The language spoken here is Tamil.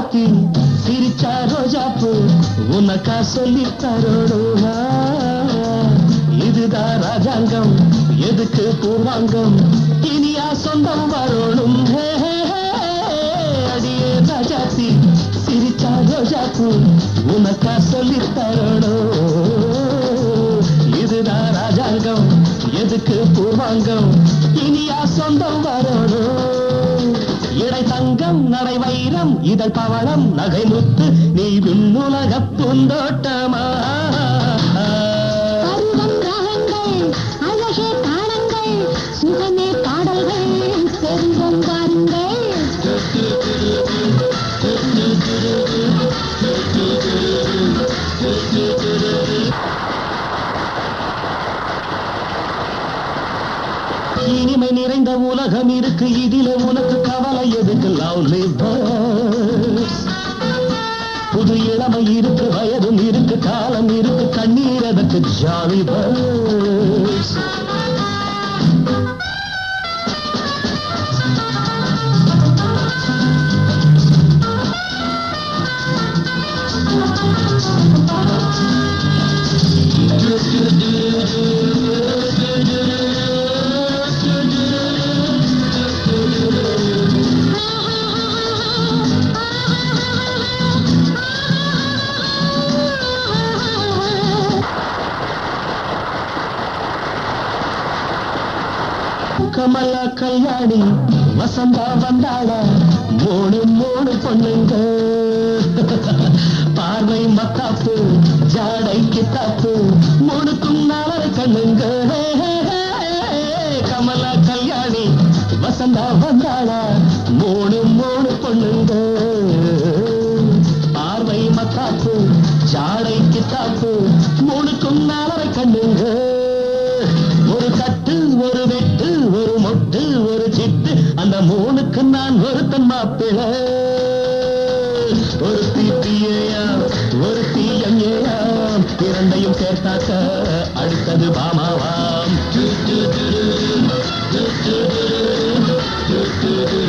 ராஜாத்தி சிரிச்சா ரோஜாப்பு உனக்கா சொல்லி தரோடுவா இதுதான் ராஜாங்கம் எதுக்கு பூர்வாங்கம் இனியா சொந்தம் வரணும் அடியே ராஜாத்தி சிரிச்சா ரோஜாப்பு உனக்கா சொல்லி தரோடும் இதுதான் ராஜாங்கம் எதுக்கு பூர்வாங்கம் இனியா சொந்தம் வரணும் இடை தங்கம் நடை வைரம் இதழ் பவளம் நகை முத்து நீ விண்ணுலக பூந்தோட்டமா அழகே தாளங்கள் சுகமே பாடல்கள் செல்வம் வாருங்கள் இனிமை நிறைந்த உலகம் இருக்கு இதிலே உனக்கு கவலை எதுக்கு லவ்லி பேர்ட்ஸ் புது இளமை இருக்கு வயதும் இருக்கு காலம் இருக்கு கண்ணீர் அதற்கு ஜாலி பேர்ட்ஸ் கமலா கல்யாணி வசந்தா வந்தாளா மூணு மூணு பொண்ணுங்க பார்வை மத்தாப்பு ஜாடை கித்தாப்பு மூணுக்கும் நாலரை கண்ணுங்க கமலா கல்யாணி வசந்தா வந்தாளா மூணு மூணு பொண்ணுங்க பார்வை மத்தாப்பு ஜாடை கித்தாப்பு மூணுக்கும் நாலரை கண்ணுங்க ஒரு கட்டு ஒரு வெட்டு ஒரு மொட்டு ஒரு சிட்டு அந்த மூணுக்கு நான் ஒருத்தன் மாப்பிள ஒரு தீப்பியா ஒரு தீயம்ஏயாம் இரண்டையும் சேர்த்தாக்க அடுத்தது பாமாவாம்